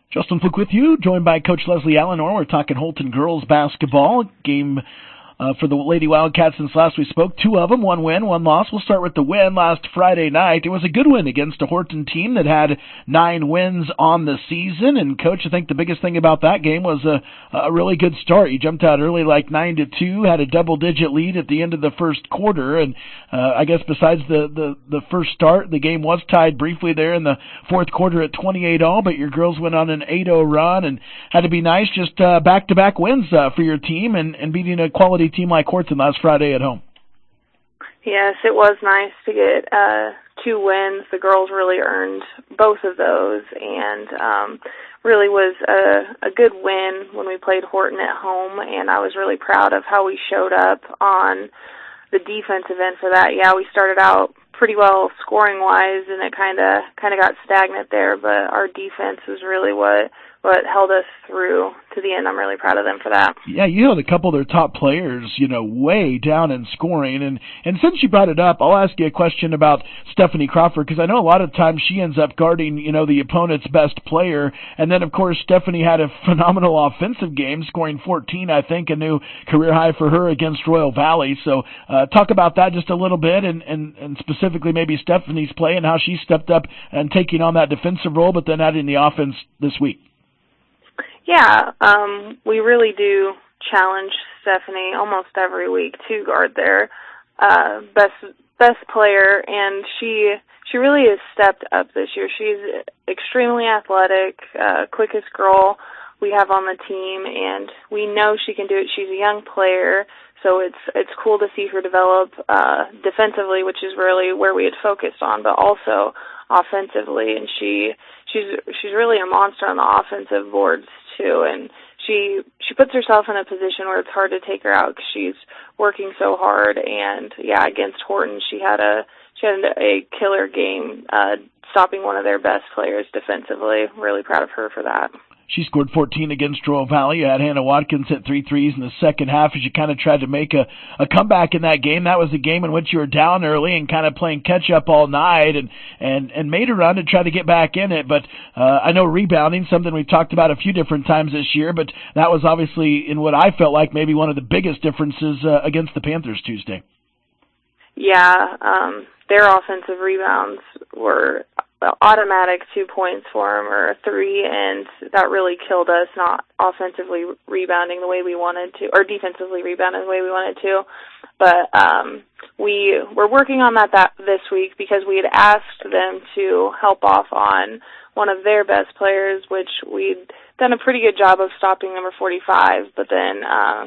Justin Fluke with you, joined by Coach Leslie Allenor. We're talking Holton girls basketball game for the Lady Wildcats since last we spoke. Two of them, one win, one loss. We'll start with the win last Friday night. It was a good win against a Horton team that had 9 wins on the season. And, Coach, I think the biggest thing about that game was a really good start. You jumped out early like 9-2, had a double-digit lead at the end of the first quarter. And I guess besides the first start, the game was tied briefly there in the fourth quarter at 28-all, but your girls went on an 8-0 run and had to be nice, just back-to-back wins for your team and beating a quality team like Horton last Friday at home. Yes, it was nice to get 2 wins. The girls really earned both of those, and really was a good win when we played Horton at home, and I was really proud of how we showed up on the defensive end for that. Yeah, we started out pretty well scoring-wise, and it kind of got stagnant there, but our defense was really what held us through to the end. I'm really proud of them for that. Yeah, you held a couple of their top players, way down in scoring. And since you brought it up, I'll ask you a question about Stephanie Crawford, because I know a lot of times she ends up guarding, the opponent's best player. And then, of course, Stephanie had a phenomenal offensive game, scoring 14, I think, a new career high for her against Royal Valley. So talk about that just a little bit, and specifically maybe Stephanie's play and how she stepped up and taking on that defensive role, but then adding the offense this week. Yeah, we really do challenge Stephanie almost every week to guard their best player, and she really has stepped up this year. She's extremely athletic, quickest girl we have on the team, and we know she can do it. She's a young player, so it's cool to see her develop defensively, which is really where we had focused on, but also offensively, and she's really a monster on the offensive boards too, and she puts herself in a position where it's hard to take her out because she's working so hard. And yeah, against Horton, she had a killer game, stopping one of their best players defensively. Really proud of her for that. She scored 14 against Royal Valley. You had Hannah Watkins hit 3 threes in the second half as you kind of tried to make a comeback in that game. That was a game in which you were down early and kind of playing catch-up all night and made a run to try to get back in it. But I know rebounding, something we've talked about a few different times this year, but that was obviously in what I felt like maybe one of the biggest differences against the Panthers Tuesday. Yeah, their offensive rebounds were automatic 2 points for them or a 3, and that really killed us, not offensively rebounding the way we wanted to, or defensively rebounding the way we wanted to. But we were working on that this week because we had asked them to help off on one of their best players, which we'd done a pretty good job of stopping number 45, but then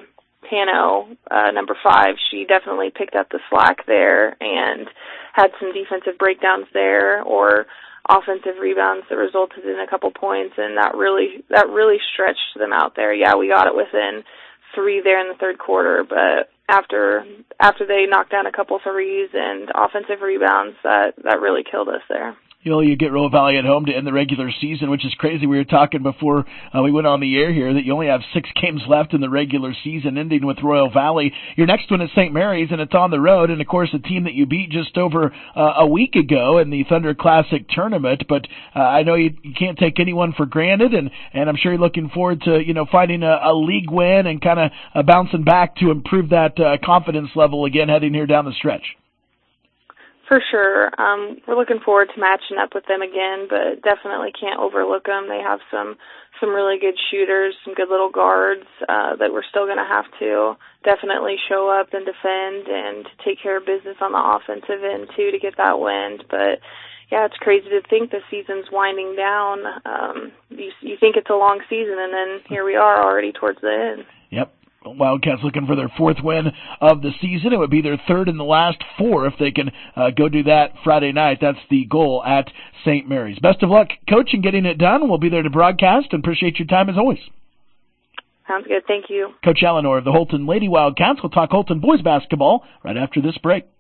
Pano, number 5, she definitely picked up the slack there and had some defensive breakdowns there or offensive rebounds that resulted in a couple points, and that really stretched them out there. Yeah, we got it within 3 there in the third quarter, but after they knocked down a couple threes and offensive rebounds, that really killed us there. You get Royal Valley at home to end the regular season, which is crazy. We were talking before we went on the air here that you only have 6 games left in the regular season, ending with Royal Valley. Your next one is St. Mary's, and it's on the road, and, of course, a team that you beat just over a week ago in the Thunder Classic tournament. But I know you can't take anyone for granted, and I'm sure you're looking forward to, finding a league win and kind of bouncing back to improve that confidence level again heading here down the stretch. For sure. We're looking forward to matching up with them again, but definitely can't overlook them. They have some really good shooters, some good little guards that we're still going to have to definitely show up and defend and take care of business on the offensive end, too, to get that win. But, yeah, it's crazy to think the season's winding down. You think it's a long season, and then here we are already towards the end. Yep. Wildcats looking for their 4th win of the season. It would be their 3rd in the last 4 if they can go do that Friday night. That's the goal at St. Mary's. Best of luck, Coach, in getting it done. We'll be there to broadcast and appreciate your time as always. Sounds good. Thank you. Coach Allenor of the Holton Lady Wildcats. We'll talk Holton boys basketball right after this break.